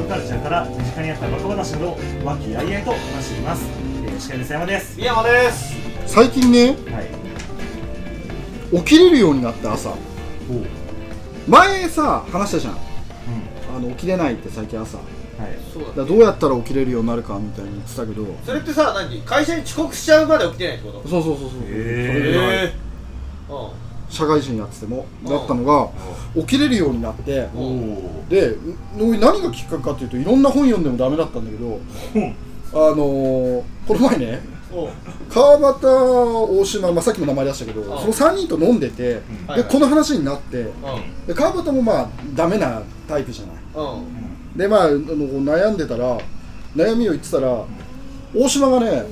プカルチャーから身近にあったバカ話などを和気あいあいと話しています。司会の佐山です。 宮山です。 最近ね、 はい、 起きれるようになって朝。前さ話したじゃん、起きれないって最近朝。そうだ、どうやったら起きれるようになるかみたいに言ってたけど、 それってさ、会社に遅刻しちゃうまで起きてないってこと？ そう。それぐらい社会人やっててもだったのが起きれるようになって、で何がきっかけかっていうと、いろんな本読んでもダメだったんだけど、この前ね、川端、大島、さっきも名前出したけど、その3人と飲んでて、でこの話になって、で川端もまあダメなタイプじゃない。でまあ悩んでたら、悩みを言ってたら、大島がね、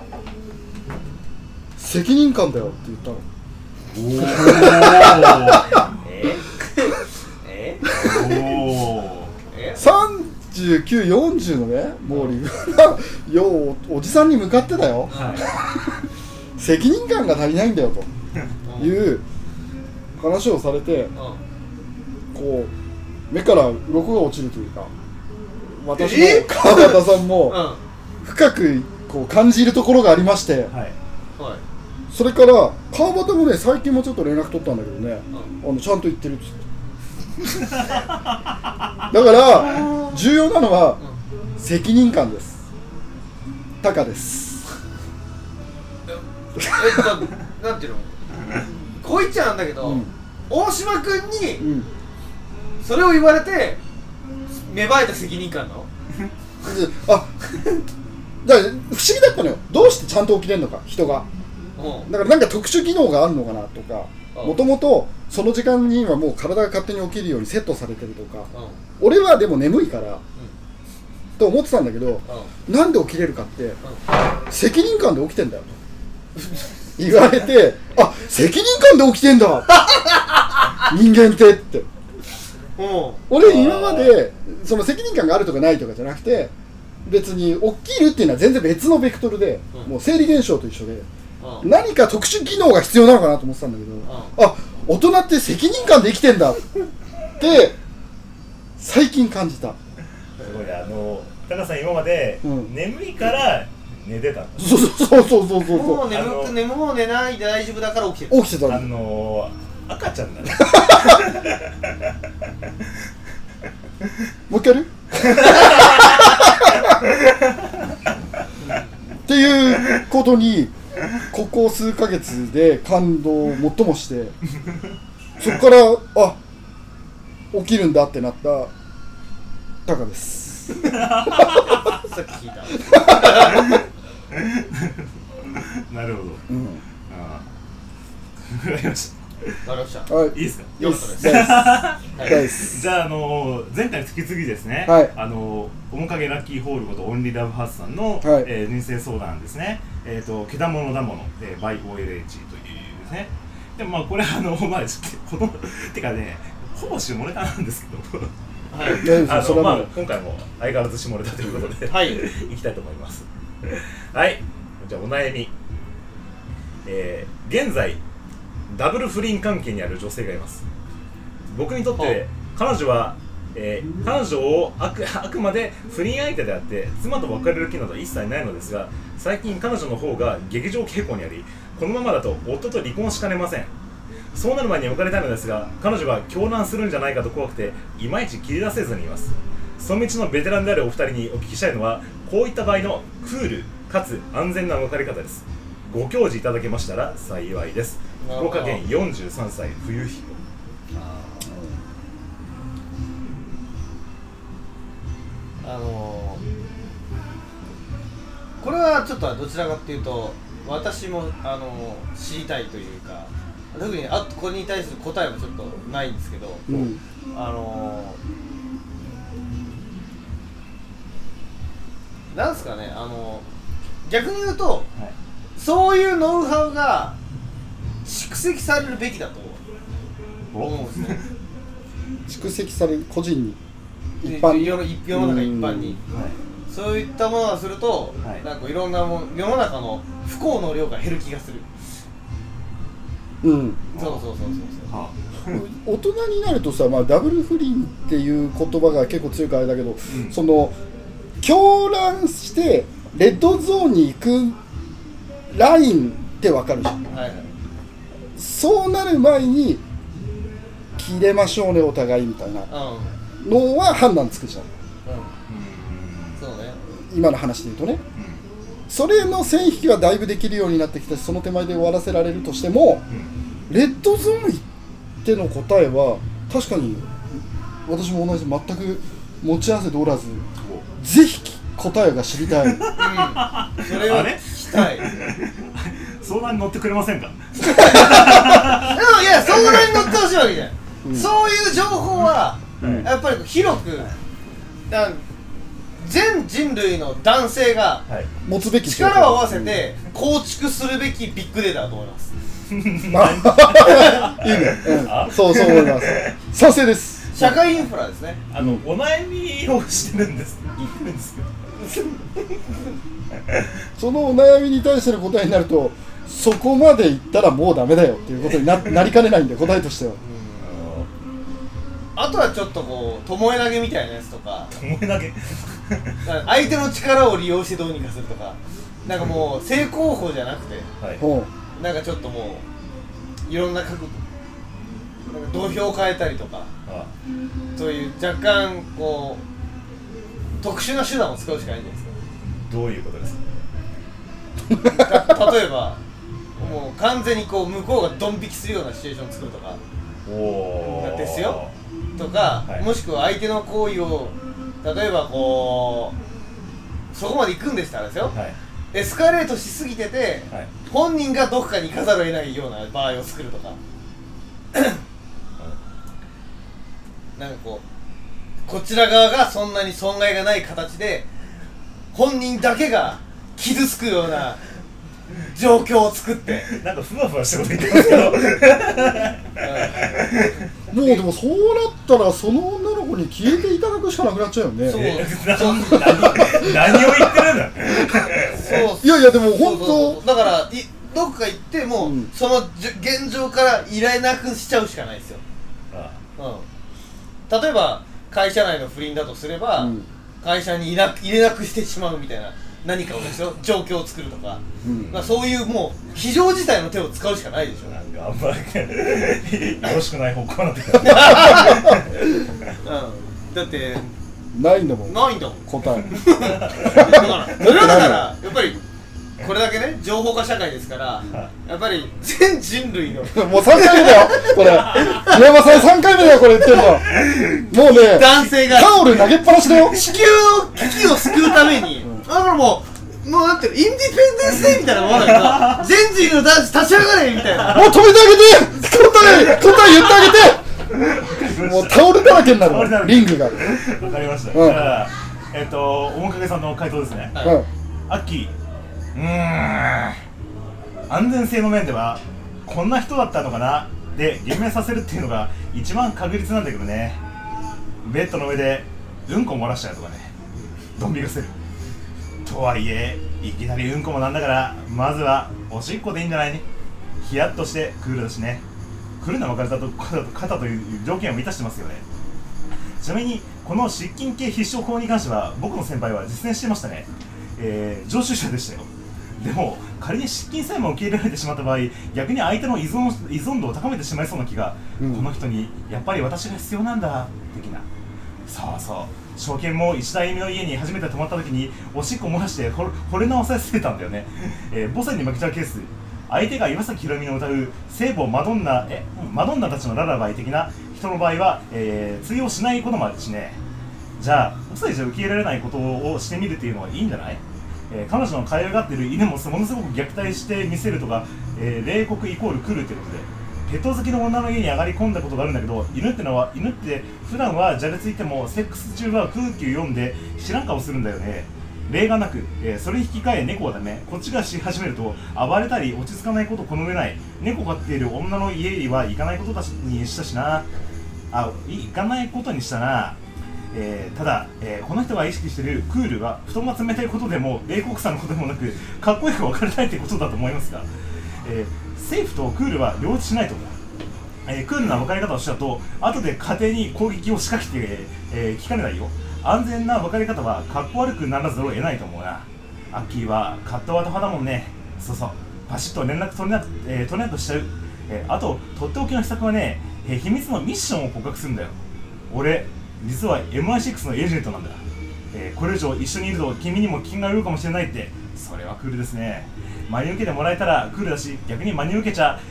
責任感だよって言ったの。39、40のね、もうリグがおじさんに向かってだよ、責任感が足りないんだよという話をされて、こう目から鱗が落ちるというか、私も川端さんも深くこう感じるところがありまして、それから川端もね、最近もちょっと連絡取ったんだけどね、ちゃんと言ってるっつって。だから重要なのは責任感です。タカです。 なんていうの、こいつなんだけど、大島君にそれを言われて芽生えた責任感なの？ だから不思議だったのよ。どうしてちゃんと起きれるのか、人が。だからなんか特殊技能があるのかなとか、もともとその時間にはもう体が勝手に起きるようにセットされてるとか、俺はでも眠いから、と思ってたんだけど、なんで起きれるかって、責任感で起きてんだよと言われて、あ、責任感で起きてんだ人間ってって。俺今までその責任感があるとかないとかじゃなくて、別に起きるっていうのは全然別のベクトルで、もう生理現象と一緒で、何か特殊技能が必要なのかなと思ってたんだけど、あ、大人って責任感で生きてんだって最近感じた。 すごいね、タカさん今まで眠いから寝てたんだ。 そう。 もう眠もう寝ないで大丈夫だから起きてた。 赤ちゃんだね。 もう一回やるっていうことにここ数ヶ月で感動を最もして、そこから起きるんだってなったタカです。 さっき聞いた。 なるほど。わかりました。 はい、 いいですか？ よかったです。 じゃあ、前回に引き継ぎですね、面影ラッキーホールことオンリーラブハウスさんの人生相談ですね。けだものだものバイ OLH というですね。でもまあこれてかね、ほぼ下ネタなんですけど、今回も相変わらず下ネタということで、いきたいと思います。はい、じゃあお悩み。現在ダブル不倫関係にある女性がいます。僕にとって彼女は、彼女をあくまで不倫相手であって妻と別れる気など一切ないのですが、最近彼女の方が激情傾向にあり、このままだと夫と離婚しかねません。そうなる前に別れたいのですが、彼女が狂乱するんじゃないかと怖くていまいち切り出せずにいます。その道のベテランであるお二人にお聞きしたいのは、こういった場合のクールかつ安全な別れ方です。ご教示いただけましたら幸いです。福岡県43歳冬彦。 これはちょっとどちらかっていうと私も知りたいというか、特にこれに対する答えはちょっとないんですけど、なんですかね、逆に言うと、そういうノウハウが蓄積されるべきだと思うんですね。 蓄積される、個人に、 世の中一般に、そういったものがすると、なんかいろんな世の中の不幸の量が減る気がする。そう。 大人になるとさ、まあ、ダブル不倫っていう言葉が結構強いからあれだけど、その狂乱してレッドゾーンに行くラインって分かるじゃん、はいはい、そうなる前に切れましょうねお互いみたいなのは判断つくじゃん、そうね、今の話で言うとね、それの線引きはだいぶできるようになってきたし、その手前で終わらせられるとしても、レッドゾーン行っての答えは確かに私も同じで全く持ち合わせておらず、ぜひ答えが知りたい、それを聞きたい相談に乗ってくれませんかでもいや相談に乗ってほしいわけじゃん、そういう情報はやっぱり広く全人類の男性が持つべき力を合わせて構築するべきビッグデータだと思いますいいね、 そう思います。賛成です。 社会インフラですね。 お悩みをしてるんです言ってるんですけどそのお悩みに対しての答えになると、そこまでいったらもうダメだよっていうことに なりかねないんで、答えとしては。 あとはちょっとこう巴投げみたいなやつとか、 巴投げ相手の力を利用してどうにかするとか、なんかもう正攻法じゃなくて、はい、なんかちょっともういろんな角度、なんか土俵を変えたりとか、そういう若干こう特殊な手段を使うしかないんじゃないですか。 どういうことですか例えばもう完全にこう向こうがドン引きするようなシチュエーションを作るとかですよとか、はい、もしくは相手の行為を例えばこうそこまで行くんでしたらですよ、はい、エスカレートしすぎてて、はい、本人がどこかに行かざるを得ないような場合を作るとかなんかこちら側がそんなに損害がない形で本人だけが傷つくような状況を作ってなんかふわふわしたこと言ってますけどもうでもそうなったらその女の子に消えていただくしかなくなっちゃうよね。 そう何を言ってるんだそういやいやでも本当だからどっか行っても、その現状からいられなくしちゃうしかないですよ。例えば会社内の不倫だとすれば、会社に入れなくしてしまうみたいな何かをですよ状況を作るとか、そういうもう非常事態の手を使うしかないでしょ。 なんかあんまりよろしくない方向になってくるだってないんだもん答えだからそれはだからやっぱりこれだけね情報化社会ですからやっぱり全人類のもう 3回目だよこれ平山さん3回目だよこれ言ってるのもうね男性がタオル投げっぱなしだよ地球の危機を救うためにだからもうなんていうインディペンデンスデーみたいなものだけど全人類の男子立ち上がれみたいなもう止めてあげて答え言ってあげてもうタオルだらけになるリングがわかりました、じゃあおもかげさんの回答ですね、アッキー安全性の面ではこんな人だったのかなで言明させるっていうのが一番確実なんだけどね。ベッドの上でうんこ漏らしちゃうとかね、ドン引かせるとはいえいきなりうんこもなんだからまずはおしっこでいいんじゃないね。ヒヤッとしてクールだしね。クールな別れだと肩という条件を満たしてますよね。ちなみにこの失禁系必勝法に関しては僕の先輩は実践してましたね。常習者でしたよ。でも仮に失禁さえも受け入れられてしまった場合、逆に相手の依存度を高めてしまいそうな気が、この人にやっぱり私が必要なんだ的な。そうそう、証券も一代目の家に初めて泊まった時におしっこ漏らして惚れ直させてたんだよね。母性に負けちゃうケース、相手が岩崎宏美の歌う聖母マドンナたちのララバイ的な人の場合は、通用しないこともあるしね。じゃあ母性じゃ受け入れられないことをしてみるっていうのはいいんじゃない？彼女の可愛がっている犬もものすごく虐待して見せるとか、冷酷イコール来るということで、ペット好きの女の家に上がり込んだことがあるんだけど、犬って普段はじゃれついてもセックス中は空気を読んで知らん顔するんだよね。例がなく、それに引き換え猫はダメ。こっちがし始めると暴れたり落ち着かないことを好めない。猫飼っている女の家には行かないことにしたしな。行かないことにしたな。ただ、この人が意識しているクールは布団が冷たいことでも冷酷さのことでもなくかっこよく別れたいということだと思いますが、セーフとクールは両立しないと思う。 クールな別れ方をしたと後で家庭に攻撃を仕掛けて、聞かれないよ。安全な別れ方はかっこ悪くならざるを得ないと思うな。アッキーはカットワード派だもんね。そうそう、パシッと連絡取れなくしちゃう。あととっておきの秘策はね、秘密のミッションを告白するんだよ。俺実は MI6 のエージェントなんだ。これ以上一緒にいると君にも危険が及ぶかもしれないって。それはクールですね。真に受けてもらえたらクールだし、逆に真に受けちゃ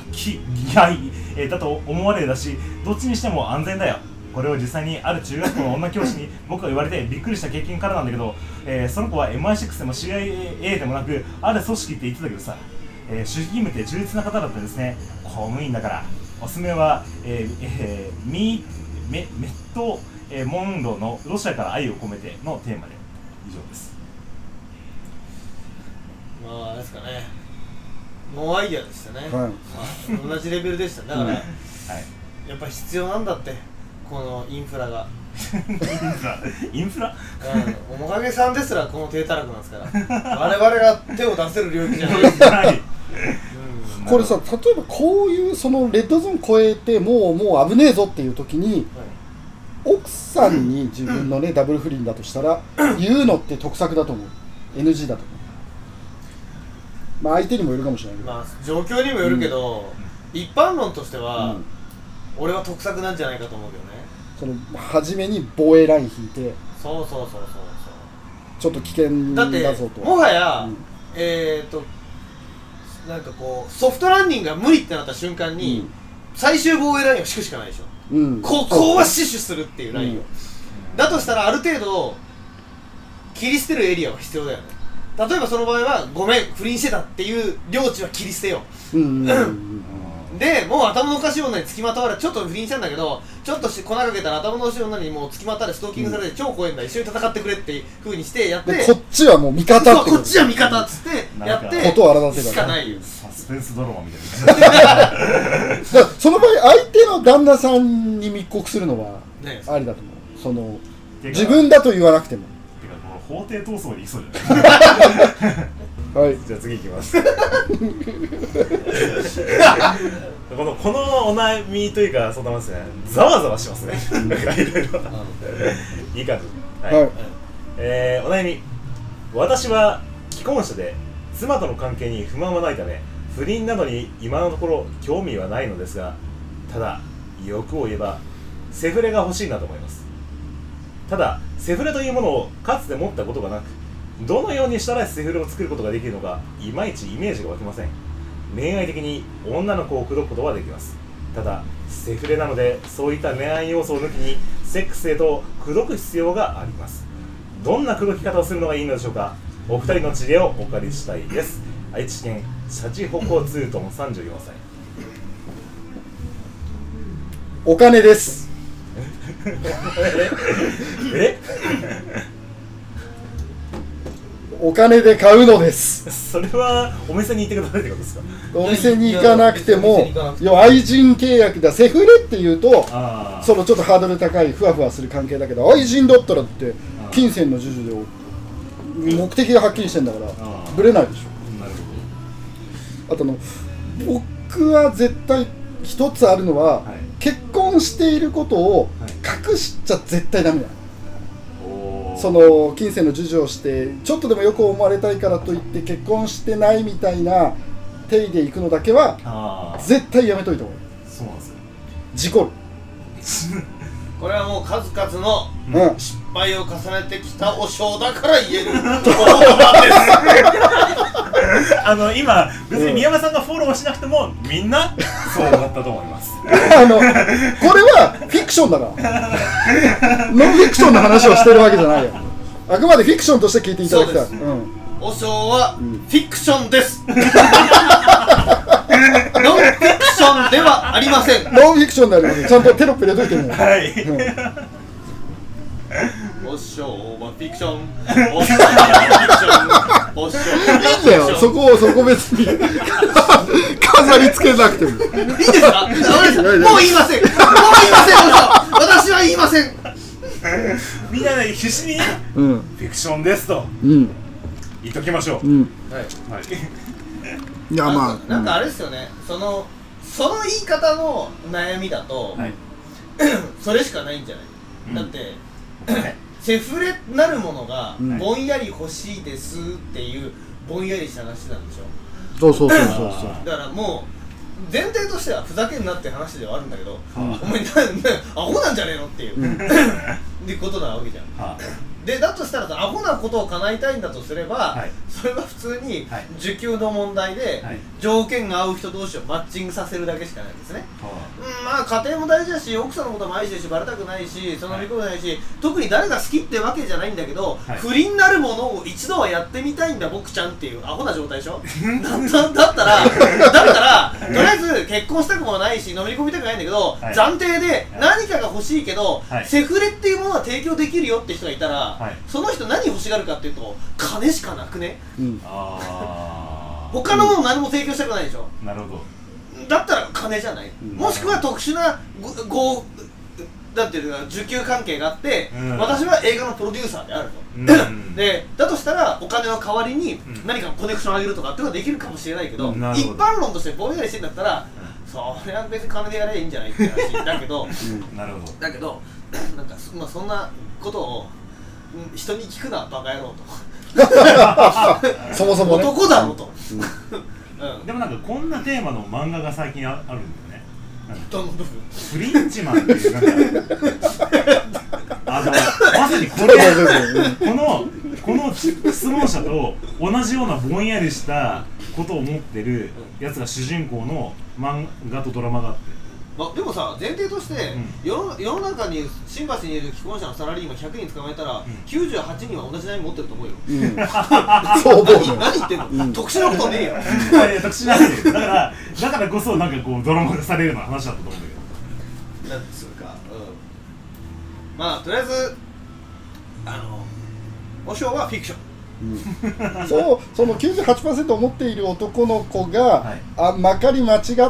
だと思われるだし、どっちにしても安全だよ。これを実際にある中学校の女教師に僕が言われてびっくりした経験からなんだけど、その子は MI6 でも CIA でもなくある組織って言ってたけどさ、守秘義務って忠実な方だったんですね。公務員だから。おすすめは、メット、モンロのロシアから愛を込めてのテーマで以上です。 まああれですかね、ノーアイディアでしたね、 はい、 同じレベルでした。だから、 はい、 やっぱり必要なんだって、このインフラが。 インフラおもかげさんですらこの低たらくなんですから我々が手を出せる領域じゃないですはいこれさ、例えばこういうそのレッドゾーン超えてもう危ねえぞっていう時に、奥さんに自分のねダブル不倫だとしたら言うのって得策だと思う。 NG だと思う。まあ相手にもよるかもしれないけど、 まあ状況にもよるけど、一般論としては、俺は得策なんじゃないかと思うけどね。 その初めに防衛ライン引いて、 そうちょっと危険だってだぞと。 もはや、なんかこうソフトランニングが無理ってなった瞬間に、最終防衛ラインを敷くしかないでしょ。ここは死守するっていうラインを、だとしたらある程度切り捨てるエリアは必要だよね。例えばその場合はごめん不倫してたっていう領地は切り捨てよう、でもう頭のおかしい女に付きまとわれて、ちょっと不倫したんだけどちょっと粉かけたら頭のおかしい女にもう付きまとわれてストーキングされて超怖いんだ、一緒に戦ってくれっていう風にしてやって、 こっちはもう味方ってこっちは味方っつってやってことを荒立てたしかないよ。 サスペンスドラマみたいなその場合相手の旦那さんに密告するのはありだと思う。その自分だと言わなくても。 てかこの法廷闘争にいそうじゃないはい、 じゃあ次いきますこのお悩みというか、そうなんですね、ざわざわしますねなんかいろいろいい感じ。はい、お悩み。私は既婚者で妻との関係に不満はないため不倫などに今のところ興味はないのですが、ただ欲を言えばセフレが欲しいなと思います。ただセフレというものをかつて持ったことがなく、どのようにしたらセフレを作ることができるのかいまいちイメージが湧きません。恋愛的に女の子を口説くことはできます。ただセフレなのでそういった恋愛要素を抜きにセックスへと口説く必要があります。どんな口説き方をするのがいいのでしょうか。お二人の知恵をお借りしたいです。愛知県シャチホコツートン34歳。 お金ですお金で買うのです。 それはお店に行ってくださいってことですか。 お店に行かなくても、要は愛人契約だ。セフレっていうとそのちょっとハードル高いふわふわする関係だけど、愛人だったらって金銭の授受で目的がはっきりしてんだからぶれないでしょ。あと僕は絶対一つあるのは、結婚していることを隠しちゃ絶対ダメだ。その金銭の授受をしてちょっとでもよく思われたいからといって結婚してないみたいな定義でいくのだけは絶対やめといた方がいい。 そうなんですよ。 事故るこれはもう数々の失敗を重ねてきたお尚だから言える言葉です。 今別に宮山さんがフォローしなくてもみんなそうだったと思います。 これはフィクションだからノンフィクションの話をしてるわけじゃないよ。あくまでフィクションとして聞いていただきたい。 お尚はフィクションです。ノンフィクションではありません。 ノンフィクションであります。ちゃんとテロップ入れといてね。 はい。 お尚はフィクション。お尚はフィクション。お尚はフィクション。いいんだよ。そこ別に飾り付けなくても。いいですか？もう言いません。私は言いません。 みんなで必死にフィクションですと言っときましょう。 いやまあなんかあれですよね。そのその言い方の悩みだと、はい、それしかないんじゃない、だって、セフレなるものがぼんやり欲しいですっていうぼんやりした話なんでしょ。 そうだからもう前提としてはふざけんなって話ではあるんだけど、お前アホなんじゃねえのっていうってことなわけじゃん。でだとしたらアホなことを叶えたいんだとすれば、それは普通に受給の問題で条件が合う人同士をマッチングさせるだけしかないんですね。まあ家庭も大事だし、奥さんのことも愛してるし、バレたくないし、その見込めないし、特に誰が好きってわけじゃないんだけど、不倫なるものを一度はやってみたいんだ僕ちゃんっていうアホな状態でしょ。だったらとりあえず結婚したくもないし飲み込みたくないんだけど、暫定で何かが欲しいけど、セフレっていうものは提供できるよって人がいたら、その人何欲しがるかっていうと金しかなくね。他のもの何も提供したくないでしょ。 なるほど。 だったら金じゃない、もしくは特殊ななんていうか受給関係があって、私は映画のプロデューサーであると、でだとしたらお金の代わりに何かコネクションを上げるとかっていうのができるかもしれないけど、一般論としてぼんやりしてんだったら、それは別に金でやればいいんじゃないって話だけどなるほど。 だけどなんかそんなことを人に聞くなバカ野郎とそもそもね男だろと。 でもなんかこんなテーマの漫画が最近あるんだよね。 どの部分？ フリンチマンっていうまさにこれこの質問者と同じようなぼんやりしたことを持ってるやつが主人公の漫画とドラマがあって。 でもさ、前提として、世の中に新橋にいる既婚者のサラリーマン100人捕まえたら、98人は同じ悩み持ってると思うよ。そう思うよ。何言ってんの？特殊なことねえよ。 いや特殊なんだよ。だからこそなんかこうドラマ化されるような話だったと思うんだけど。なんつうか、まあとりあえずお尚はフィクション。 その 98% を持っている男の子が、まかり間違って、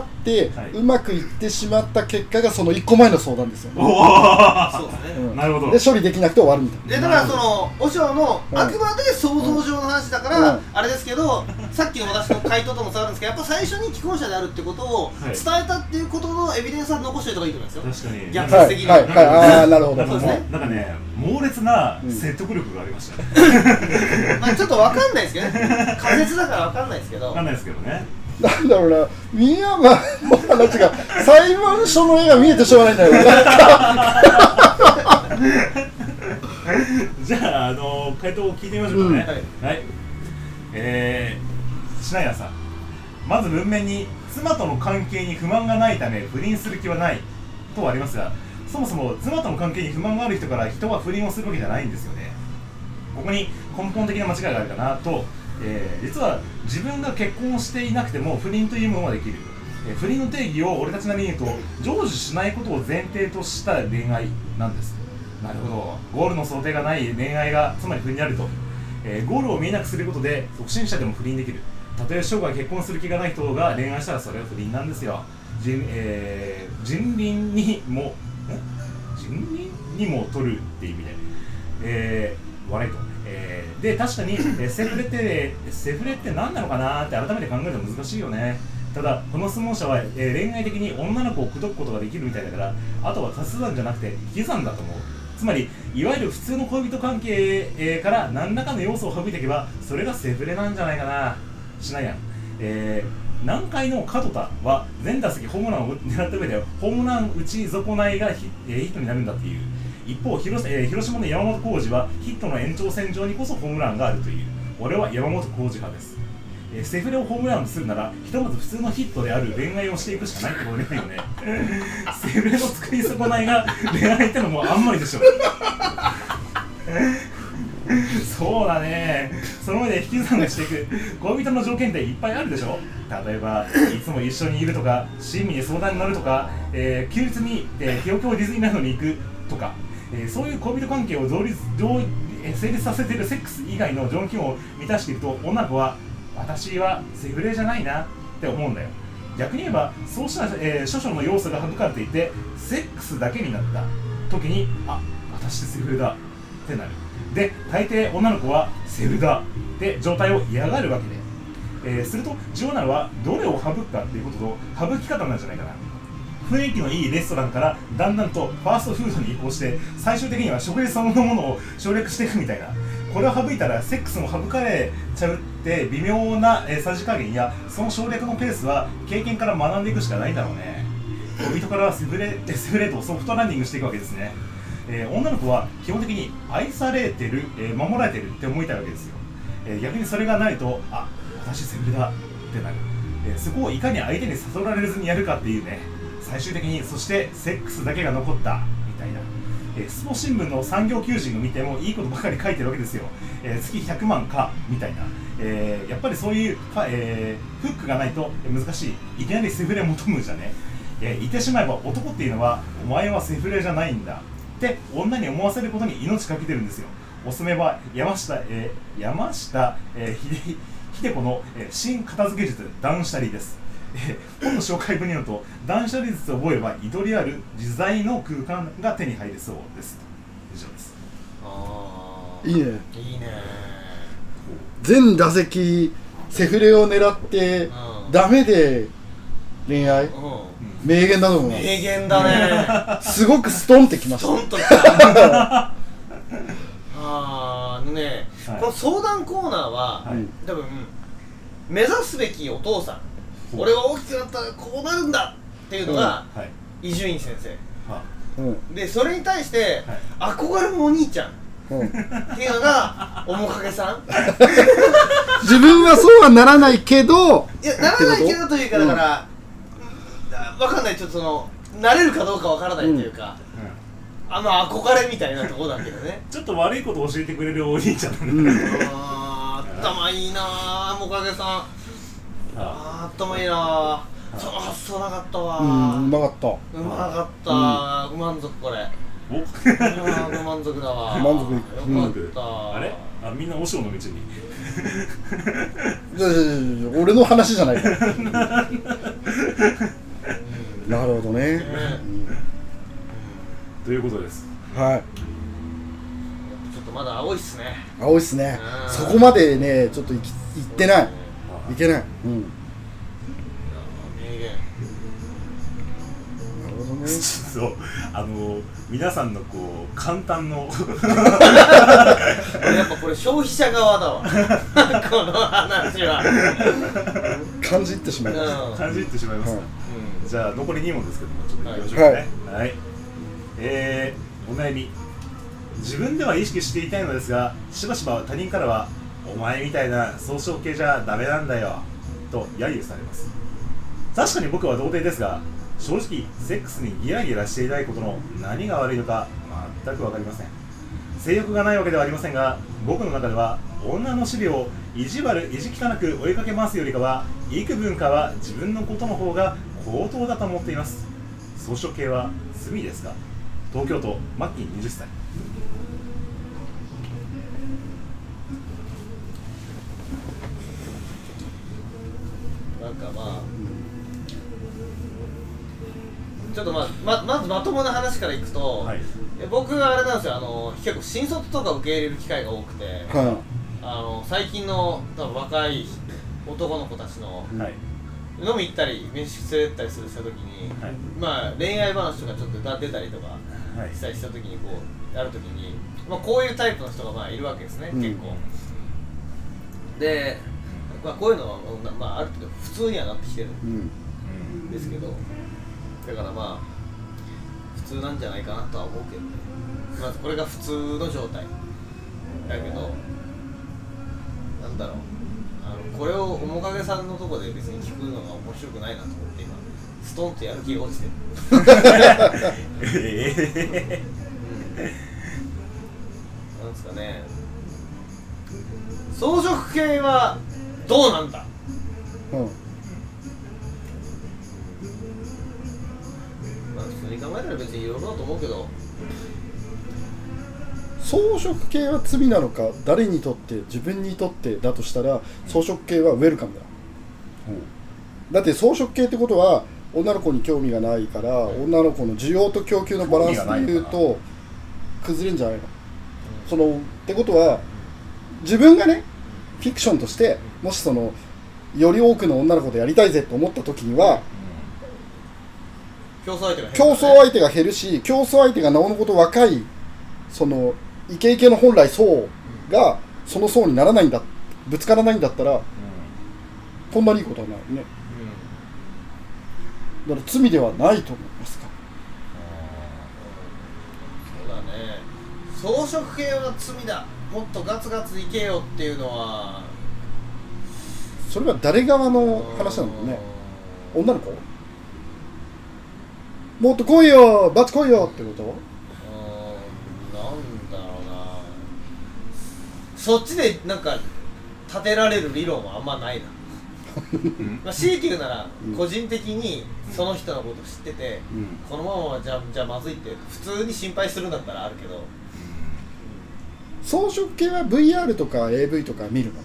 うまくいってしまった結果がその1個前の相談ですよね。 そうですね。 なるほど。 で処理できなくて終わるみたいな。 でだからそのお尚のあくまで想像上の話だからあれですけど、さっきの私の回答とも伝わるんですけど、やっぱ最初に既婚者であるってことを伝えたっていうことのエビデンスは残しておいた方がいいと思いますよ。 確かに。 逆説的に。 ああなるほど。 そうですね。 なんかね猛烈な説得力がありましたね。 まあちょっとわかんないですけどね。仮説だからわかんないですけど。 わかんないですけどね。 なんだろうな、深山の話が裁判所の絵が見えてしょうがないんだよ。 じゃあ回答を聞いてみましょうかね。はい。シナヤさん、まず文面に妻との関係に不満がないため不倫する気はないとありますが、そもそも妻との関係に不満がある人から人は不倫をするわけじゃないんですよね。ここに根本的な間違いがあるかなと。実は自分が結婚していなくても不倫というものができる。不倫の定義を俺たちなりに言うと成就しないことを前提とした恋愛なんです。なるほど。ゴールの想定がない恋愛がつまり不倫になると、ゴールを見えなくすることで独身者でも不倫できる。たとえ生涯結婚する気がない人が恋愛したらそれは不倫なんですよ。人倫にも取るっていう意味で、悪いと。で確かにセフレって何なのかなって改めて考えると難しいよね。ただこの質問者は、恋愛的に女の子を口説くことができるみたいだから、あとは足し算じゃなくて引き算だと思う。つまりいわゆる普通の恋人関係、から何らかの要素を省いていけばそれがセフレなんじゃないかな。しないやん。南海の門田は全打席ホームランを狙った上でホームラン打ち損ないがヒットになるんだっていう。一方広島の山本浩二はヒットの延長線上にこそホームランがあるという。俺は山本浩二派です。セフレをホームランとするならひとまず普通のヒットである恋愛をしていくしかないってことだよね。セフレの作り損ないが恋愛ってのもあんまりでしょ。そうだね。その上で引き算がしていく恋人の条件っていっぱいあるでしょ。例えばいつも一緒にいるとか、親身に相談に乗るとか、休日に東京ディズニーランドに行くとか、そういう恋人関係を成立させているセックス以外の条件を満たしていると、女の子は私はセフレじゃないなって思うんだよ。逆に言えばそうした、諸々の要素が省かれていてセックスだけになった時に、あ、私セフレだってなる。で大抵女の子はセフレだって状態を嫌がるわけで、 すると重要なのはどれを省くかっていうことと省き方なんじゃないかな。雰囲気のいいレストランからだんだんとファーストフードに移行して最終的には食事そのものを省略していくみたいな。これを省いたらセックスも省かれちゃうって微妙なさじ加減やその省略のペースは経験から学んでいくしかないんだろうね。恋人からセフレートをソフトランディングしていくわけですね。女の子は基本的に愛されてる、守られてるって思いたいわけですよ。逆にそれがないとあ私セフレだってなる。そこをいかに相手に誘われずにやるかっていうね。最終的にそしてセックスだけが残ったみたいな。スポ新聞の産業求人を見てもいいことばかり書いてるわけですよ。月100万かみたいな。やっぱりそういう、フックがないと難しい。いきなりセフレ求むじゃね。言ってしまえば男っていうのはお前はセフレじゃないんだって女に思わせることに命かけてるんですよ。おすすめは山下秀子の、新片付け術断捨離です。本の紹介文によると断捨離術を覚えればいどりある自在の空間が手に入りそうです。以上です。 いいね。 いいね。 全打席セフレを狙ってダメで恋愛、名言だと思う。 名言だね。 すごくストンってきました。 ストンときた。ね、この相談コーナーは、多分目指すべきお父さん、俺は大きくなったらこうなるんだっていうのが伊集院先生、でそれに対して憧れのお兄ちゃんっていうのが面影さん。 自分はそうはならないけど、 いやならないけどというか、だから分かんない、ちょっとそのなれるかどうか分からないというか、憧れみたいなところだけどね。 ちょっと悪いことを教えてくれるお兄ちゃんなんだね。 頭いいなぁ、面影さん。頭いいなぁ。その発想なかったわ。 うまかった。 うまかった。満足これ。満足だわ。 満足。 よかった。 あれ？みんな和尚の道に。 俺の話じゃないから。なるほどね。 ということです。 はい。 ちょっとまだ青いっすね。 青いっすね。そこまでね、ちょっと行ってない。いけない。名言。 なるほどね。 そう、皆さんのこう簡単の。 やっぱこれ消費者側だわ。この話は。 感じってしまいました。 感じってしまいますか。じゃあ残り2問ですけども、ちょっと行きましょうかね。はい。お悩み。自分では意識していたいのですが、しばしば他人からはお前みたいな草食系じゃダメなんだよと揶揄されます。確かに僕は童貞ですが、正直セックスにギラギラしていないことの何が悪いのか全く分かりません。性欲がないわけではありませんが、僕の中では女の尻を意地汚く追いかけ回すよりかは幾分かは自分のことの方が高等だと思っています。草食系は罪ですか？東京都マッキー20歳。 なんかちょっとまずまともな話からいくと、僕はあれなんですよ、結構新卒とか受け入れる機会が多くて、最近の多分若い男の子たちの、飲み行ったり飯連れてったりする時に、恋愛話とかちょっと出たりとかした時にこうやる時に、こういうタイプの人がいるわけですね、結構。で、こういうのはある程度普通にはなってきてるんですけど、だから普通なんじゃないかなとは思うけどね。まずこれが普通の状態だけど、なんだろう、これを面影さんのとこで別に聞くのが面白くないなと思って今ストンとやる気が落ちてる。なんですかね、草食系はどうなんだ。普通に考えたら別にいろいろだと思うけど、 草食系は罪なのか、誰にとって自分にとってだとしたら草食系はウェルカムだ。だって草食系ってことは女の子に興味がないから、女の子の需要と供給のバランスでいうと崩れるんじゃないの。ってことは自分がね、フィクションとしてもしより多くの女の子とやりたいぜと思った時には、 競争相手が減る、ね、 競争相手が減るし、競争相手がなおのこと若いそのイケイケの本来層がその層にならないんだ、ぶつからないんだったら、こんなにいいことはないね、だから罪ではないと思いますか。 そうだね、装飾系は罪だ、もっとガツガツいけよっていうのは、 それは誰側の話なんだろうね。女の子もっと来いよ、バツ来いよってこと？ なんだろうな、そっちでなんか立てられる理論はあんまないなまあ強いて言うなら、個人的にその人のこと知ってて、このままはじゃあまずいって普通に心配するんだったらあるけど、 装飾系は VR とか AV とか見るの？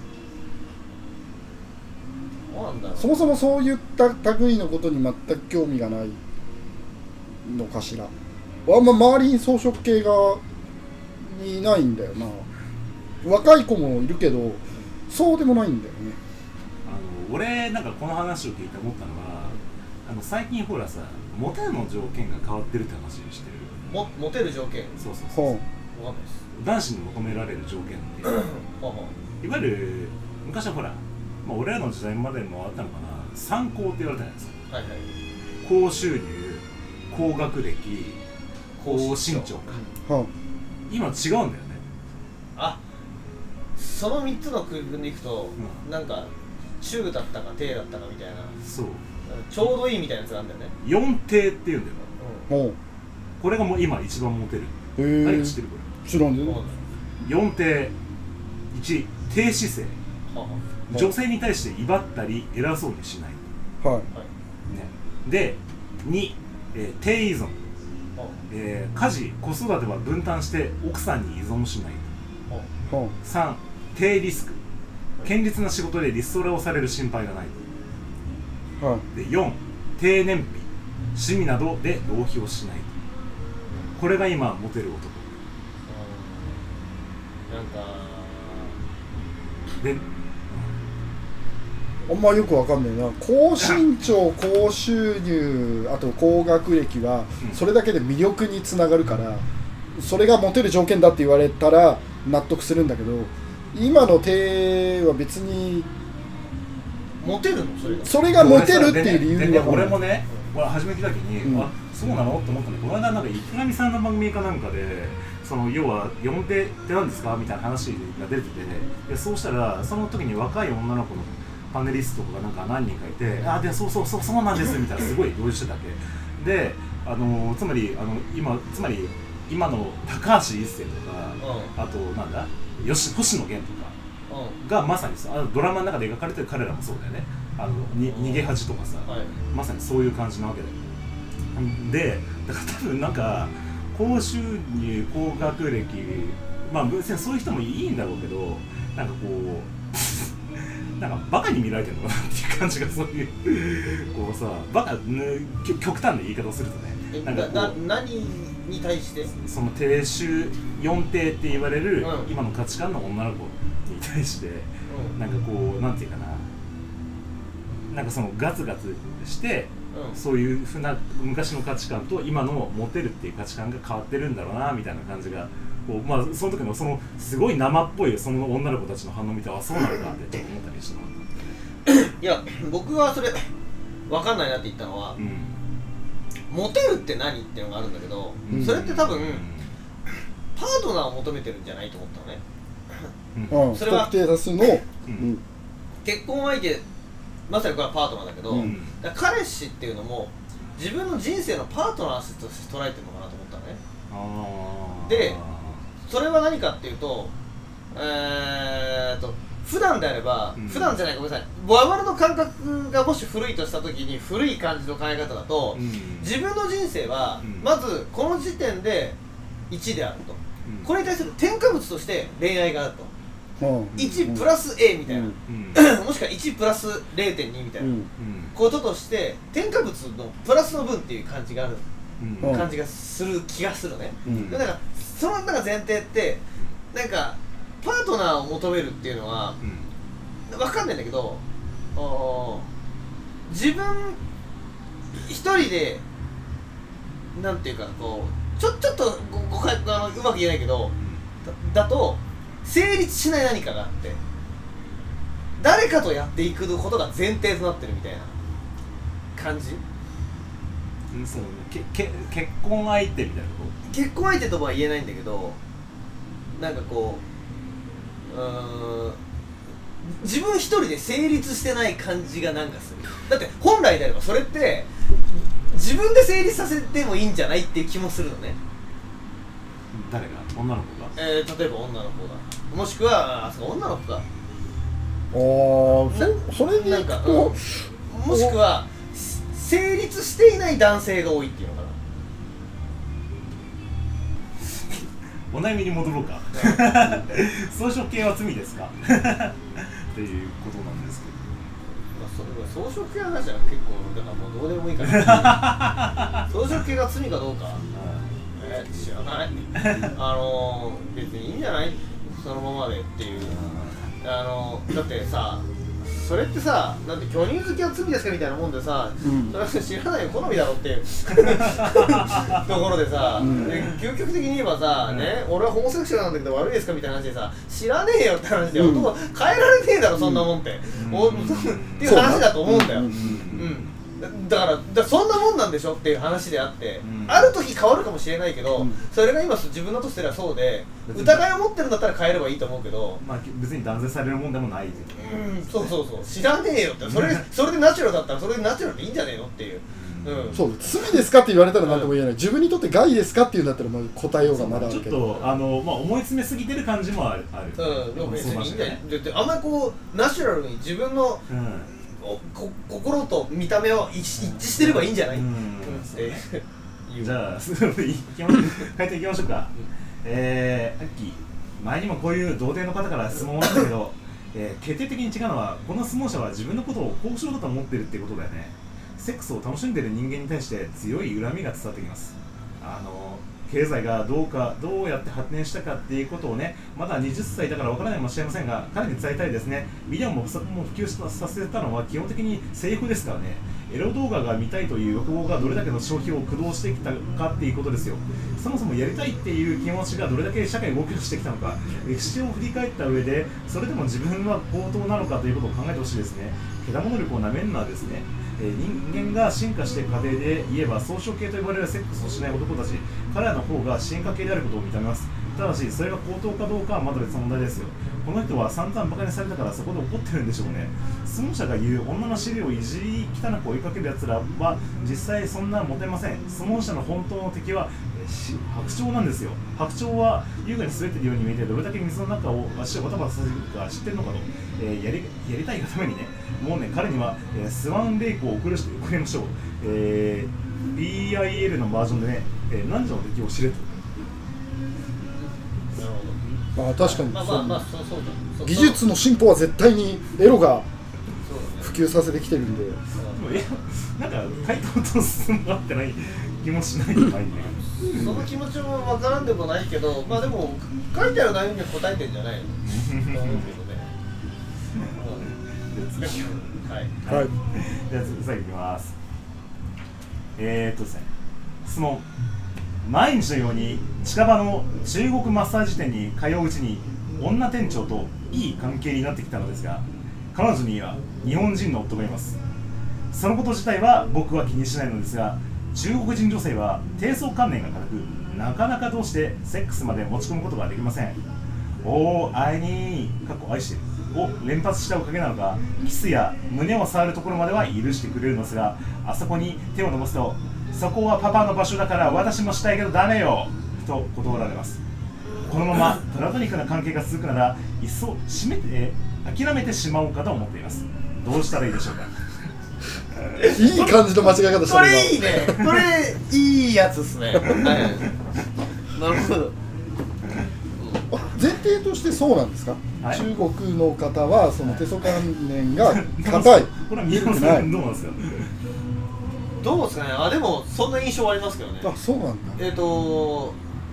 なんだろう、 そもそもそういった類のことに全く興味がないのかしら。あんま周りに装飾系がいないんだよな。若い子もいるけどそうでもないんだよね。 俺なんかこの話を聞いて思ったのは、最近ほらさ、モテの条件が変わってるって話してる。 モテる条件？ そうそうそう、 わかんないです。 男子に求められる条件っていわゆる昔はほら、まあ、俺らの時代までもあったのかな、参考って言われたじゃないですか。はいはい、高収入、高学歴、高身長か、今違うんだよね。 あ、その3つの区分でいくと、なんか中だったか低だったかみたいな、 そう、 ちょうどいいみたいなやつなんだよね。 4低っていうんだよ、これがもう今一番モテる。何か知ってる？これ知らんでね。 4低。1、低姿勢、女性に対して威張ったり偉そうにしない、はいね、で2、低依存、家事子育ては分担して奥さんに依存しない、3、低リスク、堅実な仕事でリストラをされる心配がない、で4、低燃費、趣味などで浪費をしない。これが今モテる男。 なんかで、あんまよくわかんないな。高身長、高収入、あと高学歴はそれだけで魅力につながるから、それがモテる条件だって言われたら納得するんだけど、今の手は別にモテるの？ それがモテるっていう理由には、 俺もね、初めてた時に、あ、そうなのって思ったんだけど、この間なんか池上さんの番組かなんかで、その要は4手って何ですかみたいな話が出てて、でそうしたらその時に若い女の子のパネリストとかなんか何人かいて、あ、でそうなんですみたいな、すごい同意してたわけで、つまり今の高橋一生とか、あとなんだ星野源とかがまさにさ、ドラマの中で描かれてる彼らもそうだよね。逃げ恥とかさ、まさにそういう感じなわけだよ。でだから多分なんか高収入、高学歴、まあ別にそういう人もいいんだろうけど、なんかこうなんかバカに見られてるのかなっていう感じが、そういうこうさ、バカ、極端な言い方をするとね、なんかこう何に対してその低収4低って言われる、今の価値観の女の子に対して、なんかこうなんていうかな、なんかそのガツガツして、そういうふうな昔の価値観と今のモテるっていう価値観が変わってるんだろうなみたいな感じが、こう、まあ、その時のそのすごい生っぽいその女の子たちの反応を見て、あ、そうなんだってちょっと思ったりした。 いや、僕はそれ分かんないなって言ったのは、モテるって何っていうのがあるんだけど、それって多分パートナーを求めてるんじゃないと思ったのね。それは不特定多数の、 結婚相手、まさにこれはパートナーだけど、だから彼氏っていうのも自分の人生のパートナーとして捉えてるのかなと思ったのね。で、それは何かっていうと、普段であれば、普段じゃない、ごめんなさい、我々の感覚がもし古いとした時に古い感じの考え方だと、自分の人生はまずこの時点で1であると、これに対する添加物として恋愛があると、1プラス A みたいな、もしくは1プラス 0.2 みたいなこととして添加物のプラスの分っていう感じがある、感じがする気がするね。だからその中前提ってなんかパートナーを求めるっていうのは分かんないんだけど、 自分一人でなんていうかこうちょっと誤解うまく言えないけどだと成立しない何かがあって誰かとやっていくことが前提となってるみたいな感じ。 そう結婚相手みたいなこと。 結婚相手とは言えないんだけどなんかこう自分一人で成立してない感じがなんかする。だって本来であればそれって自分で成立させてもいいんじゃないっていう気もするのね。 誰が？女の子が？ 例えば女の子がもしくはそう女の子がそれになんか、もしくは成立していない男性が多いっていうのかな。 お悩みに戻ろうか。草食系は罪ですかっていうことなんですけど、草食系の話は結構だからもうどうでもいいから草食系が罪かどうか、知らない別にいいんじゃないそのままでっていう。だってさそれってさ、なんて巨乳好きは罪ですかみたいなもんでさ、それは知らないよ好みだろっていうところでさ、究極的に言えばさ、俺はホモセクシュアルなんだけど悪いですかみたいな話でさ、知らねえよって話で、変えられねえだろそんなもんって、っていう話だと思うんだよ。だからそんなもんなんでしょっていう話であって、ある時変わるかもしれないけど、それが今自分だとしてはそうで、疑いを持ってるんだったら変えればいいと思うけど、 まあ別に断絶されるもんでもない。 そう知らねえよって、それでナチュラルだったらそれでナチュラルでいいんじゃねえのっていう。 そう罪ですかって言われたら何とも言えない。自分にとって害ですかって言うんだったら答えようがまだあるけど、 ちょっと思い詰めすぎてる感じもある。 でも別にいいんじゃない。あんまりこうナチュラルに自分の心と見た目を一致してればいいんじゃないってじゃあ変えていきましょうか。さっき前にもこういう童貞の方から質問があったけど、決定的に違うのはこの質問者は自分のことを高尚だと思ってるってことだよね。セックスを楽しんでいる人間に対して強い恨みが伝わってきます。経済がどうやって発展したかっていうことをね、まだ20歳だからわからないかもしれませんが、彼に伝えたいですね。ビデオも普及させたのは基本的にセリフですからね。エロ動画が見たいという欲望がどれだけの消費を駆動してきたかっていうことですよ。そもそもやりたいっていう気持ちがどれだけ社会を動き出してきたのか、歴史を振り返った上で、それでも自分は高等なのかということを考えてほしいですね。けだもの力をなめるのはですね、人間が進化していく過程で言えば草食系と呼ばれるセックスをしない男たち、彼らの方が進化系であることを認めます。ただしそれが高等かどうかはまだ別の問題ですよ。この人は散々バカにされたからそこで怒ってるんでしょうね。質問者が言う女の尻をいじり汚く追いかけるやつらは実際そんなモテません。質問者の本当の敵は白鳥なんですよ。白鳥は優雅に滑っているように見えてどれだけ水の中を足をバタバタさせるか知ってるのかと、やりたいがためにね、もうね彼には、スワンレイクを送りましょう。BIL のバージョンでね、何時の敵を知れと。 確かに技術の進歩は絶対にエロが普及させてきてるんで、 なんか回答と進まってない気もしないでないね。 その気持ちもわからんでもないけど、まあでも書いてある内容には答えてんじゃないのと思うけどね。 はい。 じゃあ次いきます。ですね、質問。毎日のように近場の中国マッサージ店に通ううちに女店長といい関係になってきたのですが、彼女には日本人の夫がいます。そのこと自体は僕は気にしないのですが、中国人女性は低層観念が軽く、なかなかどうしてセックスまで持ち込むことができません。愛に愛してるを連発したおかげなのか、キスや胸を触るところまでは許してくれるのですが、あそこに手を伸ばすと、そこはパパの場所だから私もしたいけどダメよと断られます。このままプラトニックな関係が続くなら、いっそ諦めてしまおうかと思っています。どうしたらいいでしょうか。 いい感じの間違い方したね。 これいいね。これいいやつですね。なるほど。 前提としてそうなんですか、はい、中国の方はその低層観念が硬い。 これは宮本さんどうなんですか。 どうですかね。でもそんな印象はありますけどね。 そうなんだ。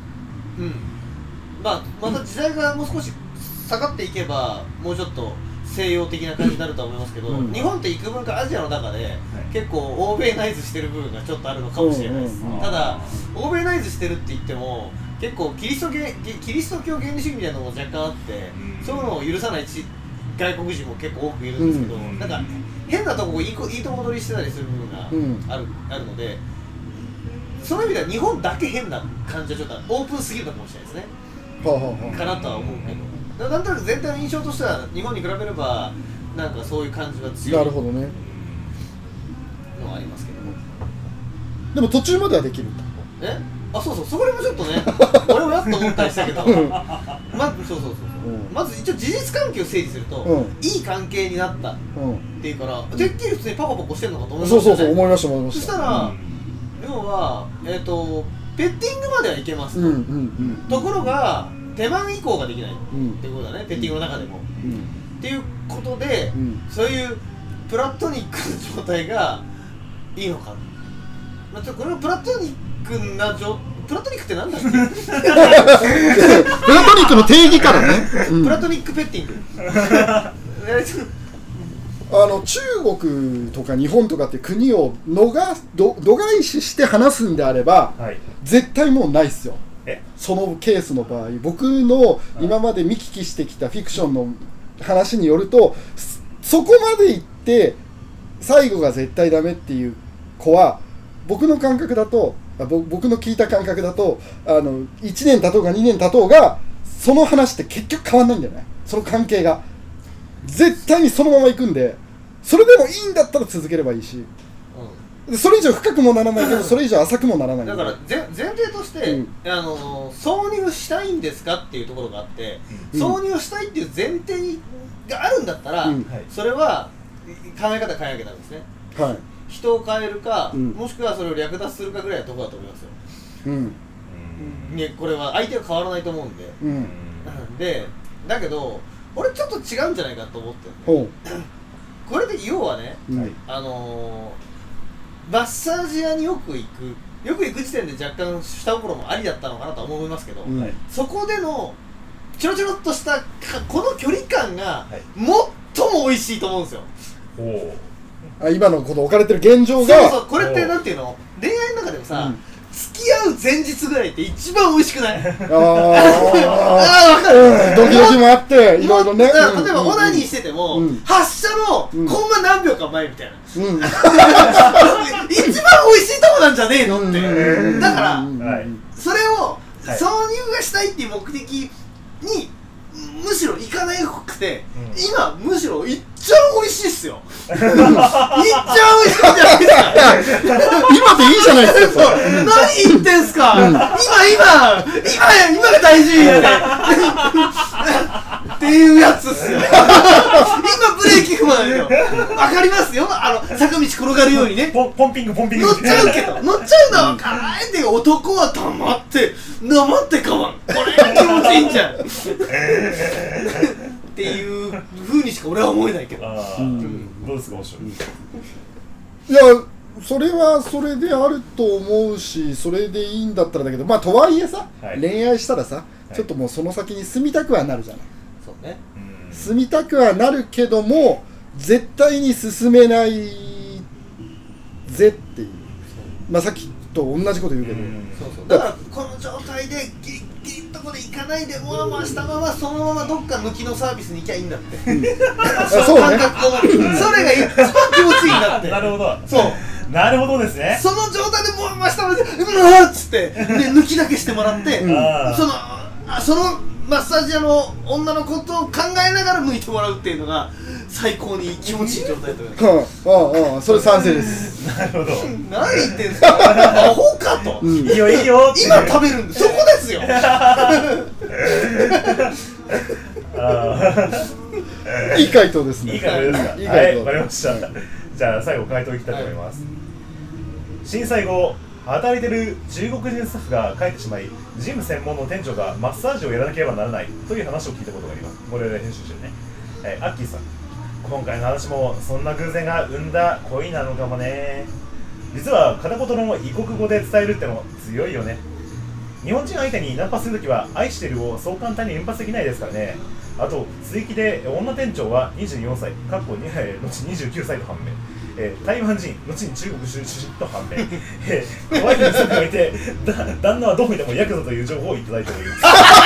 また時代がもう少し下がっていけば、もうちょっと西洋的な感じになるとは思いますけど、日本って幾分かアジアの中で、結構欧米ナイズしてる部分がちょっとあるのかもしれないです。ただ欧米ナイズしてるって言っても結構キリスト教原理主義みたいなのも若干あって、そういうのを許さない外国人も結構多くいるんですけど、なんか変なとこいいとこ取りしてたりする部分があるので、その意味では日本だけ変な感じはちょっとオープンすぎるのかもしれないですね。かなとは思うけど、なんとなく全体の印象としては日本に比べればなんかそういう感じは強い。 なるほどね。 のはありますけども。 でも途中まではできるんだ。 そうそう、それもちょっとね俺もやっと思ったりしたけどまず一応事実関係を整理すると、いい関係になったっていうから、てっきり普通にパコパコしてるのかと思いましたね。 そう思いましたそしたら、要はペッティングまではいけますところが手番移行ができないっていうことだね、ペッティングの中でもっていうことで、そういうプラトニックの状態がいいのか。これはプラトニックってなんだっけプラトニックの定義からね、 プラトニックペッティング中国とか日本とかって国を度外視して話すんであれば、絶対もうないっすよ。そのケースの場合、僕の今まで見聞きしてきたフィクションの話によると、そこまで行って最後が絶対ダメっていう子は、僕の感覚だと、僕の聞いた感覚だと、1年経とうが2年経とうがその話って結局変わんないんだよね。その関係が絶対にそのまま行くんで、それでもいいんだったら続ければいいし、それ以上深くもならないけどそれ以上浅くもならない。 だから前提として、挿入したいんですかっていうところがあって、挿入したいっていう前提があるんだったら、それは考え方変えなきゃダメですね。人を変えるか、もしくはそれを略奪するかぐらいのところだと思いますよ。これは相手は変わらないと思うんで、だけど俺ちょっと違うんじゃないかと思ってるんで、これで要はね、マッサージ屋によく行く時点で若干下心もありだったのかなと思いますけど、そこでのちょろちょろっとしたこの距離感が最も美味しいと思うんですよ。 今のこの置かれてる現状が、 これってなんていうの、恋愛の中でもさ、付き合う前日ぐらいって一番美味しくない？分かる。 ドキドキもあっていろいろね。 例えばオナニーしてても、発射のコンマ何秒か前みたいな、一番美味しいとこなんじゃねえのって。だからそれを挿入がしたいっていう目的にむしろ行かないくて、今むしろいっちゃ美味しいっすよ。いっちゃ美味しいじゃないですか。 今でいいじゃないですか。 何言ってんすか。今が大事っていうやつっすよ。今ブレーキ踏まないよ。わかりますよ。坂道転がるようにね。 ポンピング乗っちゃうけど、乗っちゃうのは分からないって男は黙って我慢。これが気持ちいいんじゃん。っていう風にしか俺は思えないけど。 どうですか、おしょう。 いや、それはそれであると思うし、それでいいんだったらだけど、とはいえさ、恋愛したらさ、ちょっともうその先に住みたくはなるじゃない。 そうね。 住みたくはなるけども、絶対に進めないぜっていう。さっきと同じこと言うけど。 だからこの状態でギリギリのとこで行かないでもわましたままそのままどっか抜きのサービスに行きゃいいんだって。その感覚を、それが一番気持ちいいんだって。 なるほど。 そう。 なるほどですね。 その状態でもわましたままでっつって抜きだけしてもらって、そのマッサージ屋の女のことを考えながら抜いてもらうっていうのが最高に気持ちいい状態だと思います。それ賛成です。 なるほど。 何言ってんすか。アホかと。 いいよいいよ。 今食べるんでそこですよ。 いい回答ですね。 いい回答ですか。はい、わかりました。じゃあ最後回答いきたいと思います。震災後働いてる中国人スタッフが帰ってしまい、ジム専門の店長がマッサージをやらなければならないという話を聞いたことがあります。我々編集してるね。アッキーさん、今回の話もそんな偶然が生んだ恋なのかもね。実は片言の異国語で伝えるってのも強いよね。日本人相手にナンパするときは愛してるをそう簡単に連発できないですからね。 あと追記で女店長は24歳後29歳と判明、台湾人後に中国出身と判明、可愛い娘がいて旦那はどう見てもヤクザという情報をいただいております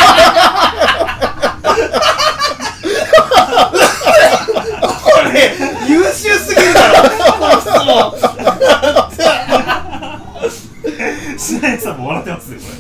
これ優秀すぎるだろこの質問しなやさんも笑ってますよこ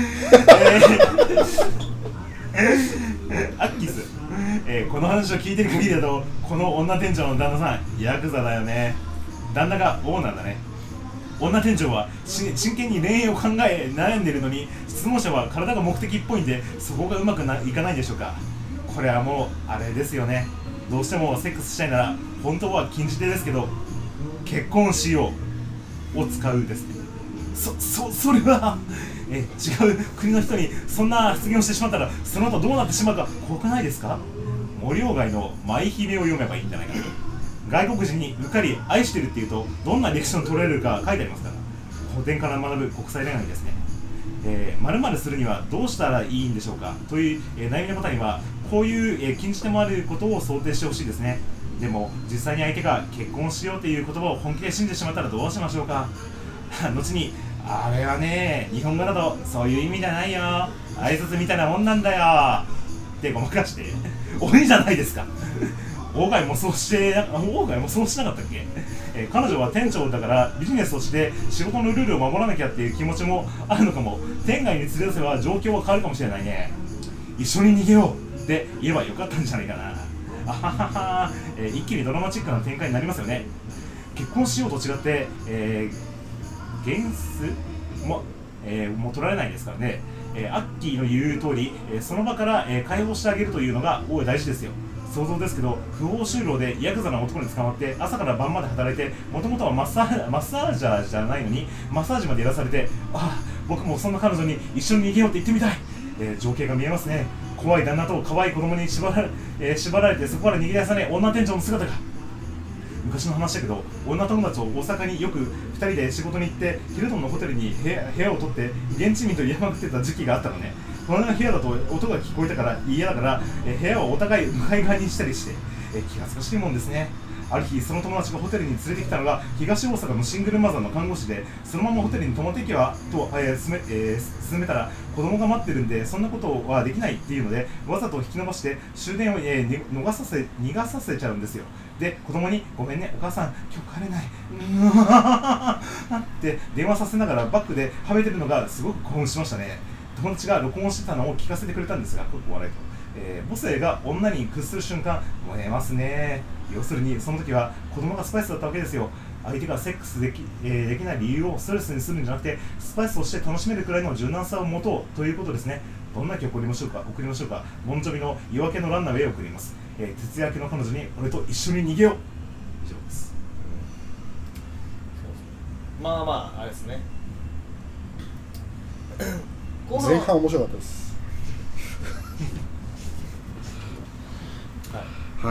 れアッキース、この話を聞いてる限りだとこの女店長の旦那さんヤクザだよね。旦那がオーナーだね。女店長は真剣に恋愛を考え悩んでるのに質問者は体が目的っぽいんでそこがうまくいかないでしょうか。これはもうあれですよね。どうしてもセックスしたいなら本当は禁じ手ですけど結婚しようを使うですね。それは違う国の人にそんな発言をしてしまったらその後どうなってしまうか怖くないですか。森鴎外の舞姫を読めばいいんじゃないかな。外国人にうっかり愛してるっていうとどんなリアクションを取られるか書いてありますから古典から学ぶ国際恋愛ですね。〇〇するにはどうしたらいいんでしょうかという、悩みの方にはこういう、禁じ手もあることを想定してほしいですね。でも実際に相手が結婚しようという言葉を本気で信じてしまったらどうしましょうか後にあれはね日本語だとそういう意味じゃないよ挨拶みたいなもんなんだよってごまかして鬼じゃないですか鴎外もそうしなかったっけ、彼女は店長だからビジネスとして仕事のルールを守らなきゃっていう気持ちもあるのかも。天外に連れ出せば状況は変わるかもしれないね。一緒に逃げようって言えばよかったんじゃないかな。あははは、一気にドラマチックな展開になりますよね。結婚しようと違って、現実も取られないですからね。アッキーの言う通り、その場から、解放してあげるというのが大事ですよ。想像ですけど不法就労でヤクザな男に捕まって朝から晩まで働いてもともとはマッサージャーじゃないのにマッサージまでやらされて僕もそんな彼女に一緒に逃げようって言ってみたい、情景が見えますね。怖い旦那と可愛い子供に縛られてそこから逃げ出さない女店長の姿が。昔の話だけど女友達と大阪によく2人で仕事に行ってヒルトンのホテルに部屋を取って現地民と言いまくってた時期があったのね。この部屋だと音が聞こえたから嫌だから、部屋をお互い向かい側にしたりして、気恥ずかしいもんですね。ある日その友達がホテルに連れてきたのが東大阪のシングルマザーの看護師でそのままホテルに泊まっていけばと、進めたら子供が待ってるんでそんなことはできないっていうのでわざと引き伸ばして終電を、逃がさせちゃうんですよ。で子供にごめんねお母さん今日帰れないって電話させながらバックではめてるのがすごく興奮しましたね。友達が録音してたのを聞かせてくれたんですが笑いと、母性が女に屈する瞬間燃えますね。要するにその時は子供がスパイスだったわけですよ。相手がセックスできない理由をストレスにするんじゃなくてスパイスとして楽しめるくらいの柔軟さを持とうということですね。どんな曲を送りましょうか。ボンジョビの夜明けのランナーへ送ります。徹夜明けの彼女に俺と一緒に逃げよう。以上です。 まああれですね前半面白かったですはい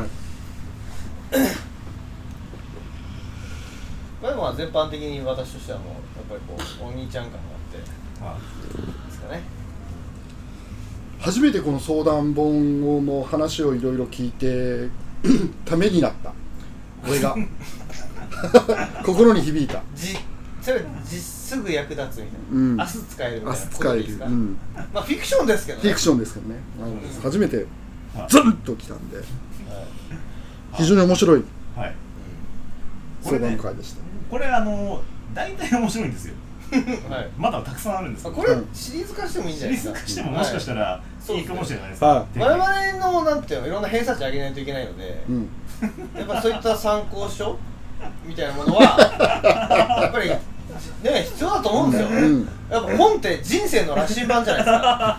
まあ全般的に私としてはもうやっぱりお兄ちゃん感があってですかね。 初めてこの相談本の話をいろいろ聞いてためになった俺が心に響いた。 それすぐ役立つみたいな、明日使えるみたいなことでいいですか。まあフィクションですけどね。 フィクションですけどね、初めてズンときたんで、非常に面白い相談会でした。 これ大体面白いんですよまだたくさんあるんです。 これシリーズ化してもいいんじゃないですか。 シリーズ化してももしかしたらいいかもしれないです。 我々のなんていうのいろんな偏差値上げないといけないので、やっぱそういった参考書みたいなものはやっぱりね必要だと思うんですよ。やっぱ本って人生の羅針盤じゃない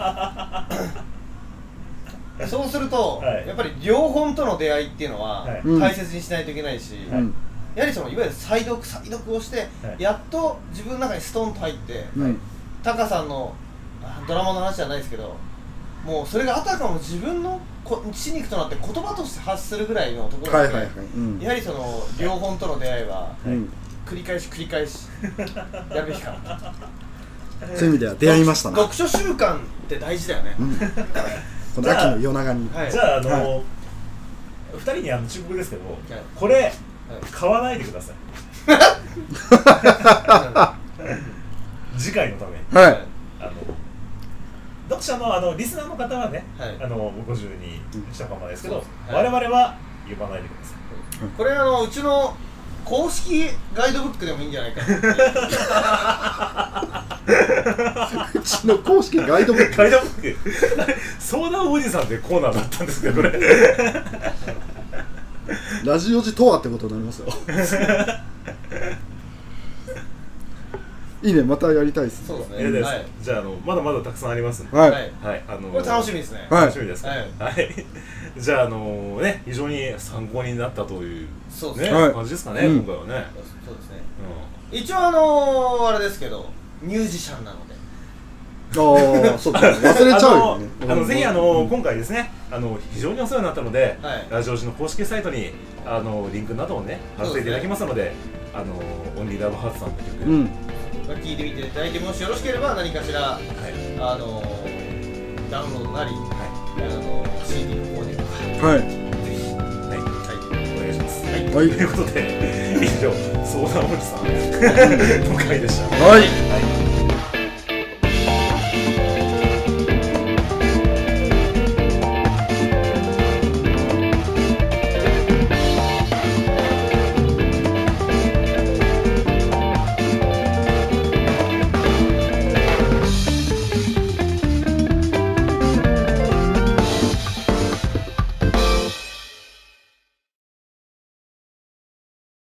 ですかそうすると、やっぱり両本との出会いっていうのは大切にしないといけないし、やはりいわゆる再読をして、やっと自分の中にストンと入って、タカさんのドラマの話じゃないですけどもうそれがあたかも自分の血肉となって言葉として発するぐらいのところで、やはりその両本との出会いは繰り返しやるべきかなと。 そういう意味では出会いましたね。 読書習慣って大事だよね、 この秋の夜長に。 じゃあ2人に忠告ですけど、これ買わないでください。次回のために。読者のリスナーの方はね、ご自由にしたかもですけど、我々は言わないでください。 これうちの公式ガイドブックでもいいんじゃないかな。 うちの公式ガイドブック。 ガイドブック。相談おじさんってコーナーだったんですけど、これ。 ラジオ時とはってことになりますよ。いいね、またやりたいですね。 そうですね。 じゃあまだまだたくさんありますんで。 はい。 これ楽しみですね。 楽しみですね。はい。じゃあね、非常に参考になったというね感じですかね、今回はね。 そうですね。一応あれですけど、ミュージシャンなので。 ああ、そうですね。忘れちゃうよね。 ぜひ今回ですね、非常にお世話になったので、ラジオ時の公式サイトにリンクなどをね貼らせていただきますので、オンリーラブハーツさんの曲聞いてみていただいて、もしよろしければ何かしらダウンロードなり、CD の購入とか、ぜひお願いします。ということで以上、相談おじさんの回でした。